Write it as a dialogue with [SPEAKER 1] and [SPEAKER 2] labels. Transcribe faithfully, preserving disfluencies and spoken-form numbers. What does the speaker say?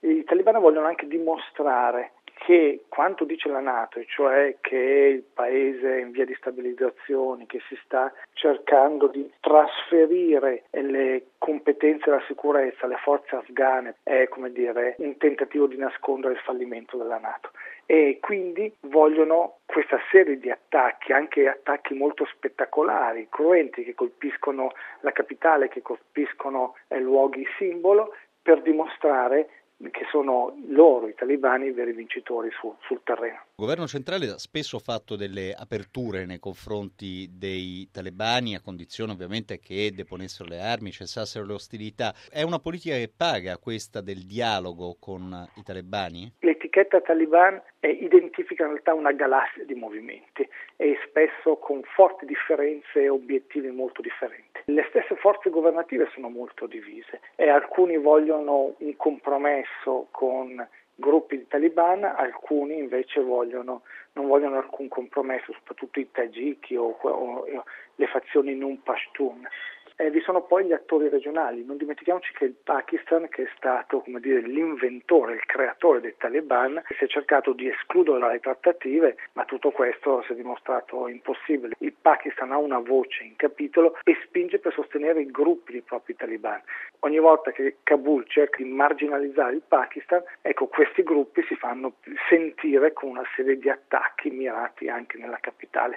[SPEAKER 1] I talebani vogliono anche dimostrare che quanto dice la NATO, cioè che il paese è in via di stabilizzazione, che si sta cercando di trasferire le competenze della sicurezza alle forze afghane, è come dire un tentativo di nascondere il fallimento della NATO. E quindi vogliono questa serie di attacchi, anche attacchi molto spettacolari, cruenti, che colpiscono la capitale, che colpiscono eh, luoghi simbolo, per dimostrare che sono loro, i talebani, i veri vincitori su, sul terreno.
[SPEAKER 2] Il governo centrale ha spesso fatto delle aperture nei confronti dei talebani, a condizione ovviamente che deponessero le armi, cessassero le ostilità. È una politica che paga questa del dialogo con i talebani?
[SPEAKER 1] L'etichetta Taliban eh, identifica in realtà una galassia di movimenti e spesso con forti differenze e obiettivi molto differenti. Le stesse forze governative sono molto divise e alcuni vogliono un compromesso con gruppi di Taliban, alcuni invece vogliono, non vogliono alcun compromesso, soprattutto i tagiki o, o, o le fazioni non pashtun. Eh, vi sono poi gli attori regionali, non dimentichiamoci che il Pakistan, che è stato come dire, l'inventore, il creatore dei Taliban, si è cercato di escludere dalle trattative, ma tutto questo si è dimostrato impossibile. Il Pakistan ha una voce in capitolo e spinge per sostenere i gruppi dei propri Taliban. Ogni volta che Kabul cerca di marginalizzare il Pakistan, ecco, questi gruppi si fanno sentire con una serie di attacchi mirati anche nella capitale.